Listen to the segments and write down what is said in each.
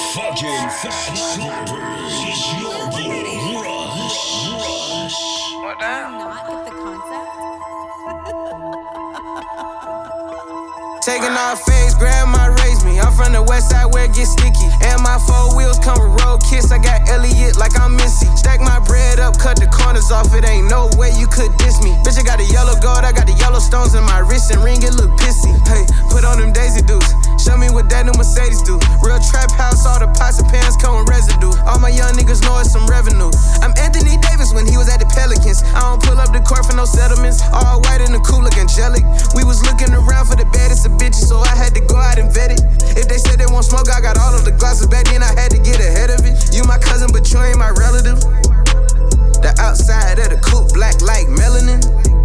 fucking fat slappers. It's your boy, Rush. What down? Not get the concept? Taking off face, grandma raised me. I'm from the west side where it gets sticky. And my 4 wheels come with road kiss. I got Elliot like I'm Missy. Stack my bread up, cut the corners off. It ain't no way you could diss me. Bitch, I got the yellow gold, I got the yellow stones in my wrist and ring, it look pissy. Hey, put on them Daisy Dukes. Show me what that new Mercedes do. Real trap house, all the pots and pans come with residue. All my young niggas know it's some revenue. I'm Anthony Davis when he was at the Pelicans. I don't pull up the court for no settlements. All white in the cool, look angelic. We was looking around for the baddest of bitches, so I had to go out and vet it. If they said they won't smoke, I got all of the glasses. Back then I had to get ahead of it. You my cousin, but you ain't my relative. The outside of the coupe, black like melanin.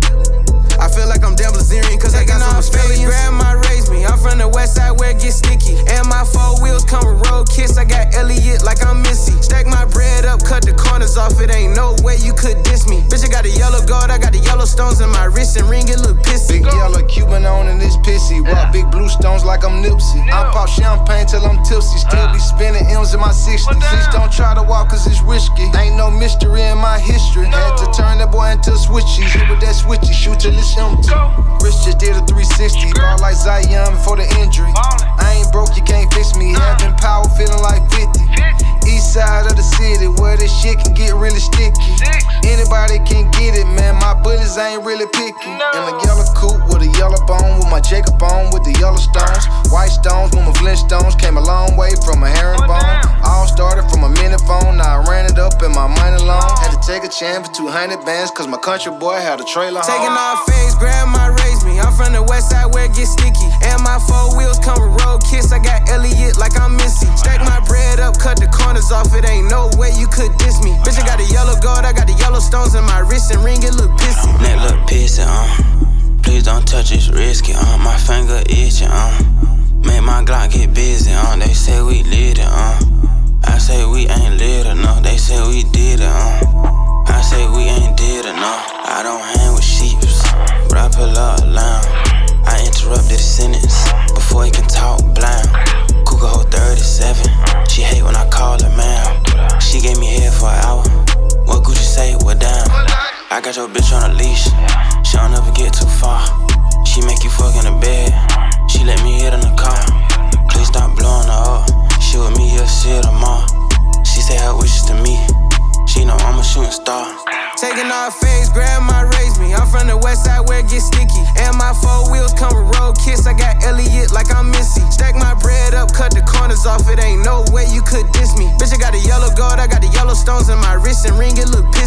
I feel like I'm Dan Blazerian, cause I got some Australians. Grandma raised me, I'm from the west side where it gets sticky. And my 4 wheels come with road kiss. I got Elliot like I'm Missy. Stack my bread up, cut the corners off. It ain't no way you could diss me. Bitch, I got the yellow gold, I got the yellow stones in my wrist and ring, it look pissy. Big yellow Cuban on and it's pissy. Rock big blue stones like I'm Nipsey. I pop champagne till I'm tipsy. Still be spinning M's in my 60s. Please don't try to walk cause it's risky. Ain't no mystery in my history. Had to turn that boy into a switchy. Hit with that switchy, shoot till it's empty. Rich just did a 360. Ball like Zion before the injury. I ain't broke, you can't fix me. Having power, feeling like 50. East side of the city where this shit can get really sticky. Anybody can get it, man. My bullets ain't really picky. In a yellow coupe with a yellow bone, with my Jacob on with the yellow stones. White stones with my Flintstones. Came a long way from a herringbone. All started from a minute phone. Now I ran it up in my money loan. Had to take a chance for 200 bands, cause my country boy had a trailer home. Taking off face, grandma raised me. I'm from the west side where it gets sticky. And my 4 wheels come with road kiss. I got Elliot like I'm Missy. Stack my bread up, cut the corners off. It ain't no way you could diss me. Bitch, I got the yellow gold, I got the yellow stones in my wrist and ring, it look pissy. Neck look pissy, please don't touch, it's risky, my finger itching, make my Glock get busy, they say we lit it, I say we ain't lit enough, they say we did it, I say we ain't did enough. I don't hang with sheeps, but I pull up loud. I interrupted the sentence before he can talk blind. Cougar hold 37, she hate when I call her man. She gave me head for an hour, what Gucci say, what down? I got your bitch on a leash, she don't ever get too far. She make you fuck in the bed, she let me hit in the car. Please stop blowing her up, she with me, you'll see her tomorrow. She say her wishes to me, she know I'm a shooting star. Taking off face, grandma raised me. I'm from the west side where it gets sticky. And my 4 wheels come with road kiss. I got Elliot like I'm Missy. Stack my bread up, cut the corners off. It ain't no way you could diss me. Bitch, I got the yellow gold, I got the yellow stones in my wrist and ring, it look pissy.